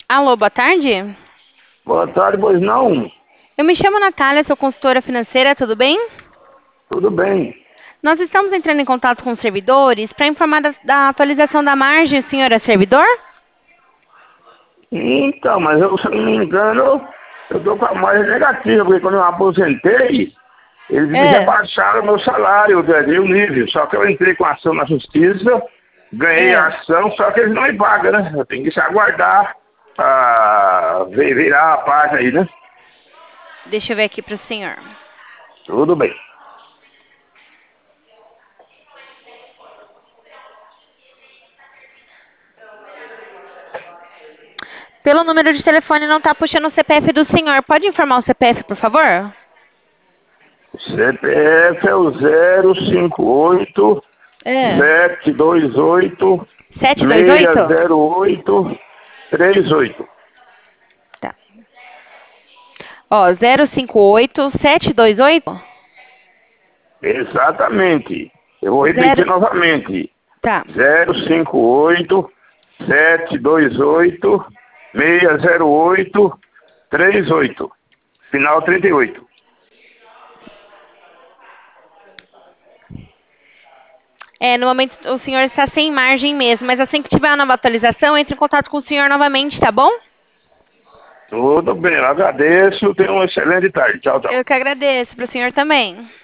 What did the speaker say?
Alô, boa tarde. Boa tarde, pois não? Eu me chamo Natália, sou consultora financeira, tudo bem? Tudo bem. Nós estamos entrando em contato com os servidores para informar da atualização da margem, o senhor é servidor? Então, mas eu, se eu não me engano, eu tô com a margem negativa, porque quando eu aposentei, eles me É, rebaixaram meu salário, o nível. Só que eu entrei com ação na justiça, ganhei a é. ação, só que eles não me pagam, né? Eu tenho que aguardar a virar a página aí, né? Deixa eu ver aqui para o senhor. Tudo bem. Pelo número de telefone não está puxando o CPF do senhor. Pode informar o CPF, por favor? O CPF é o 058 É. 728 728? 608 38. Tá. Ó, 058-728? Exatamente. Eu vou repetir Zero. novamente. Tá. 058 728 608 38. Final 38. É, no momento o senhor está sem margem mesmo, mas assim que tiver uma nova atualização, entre em contato com o senhor novamente, tá bom? Tudo bem, eu agradeço. Tenha uma excelente tarde. Tchau, tchau. Eu que agradeço, para o senhor também.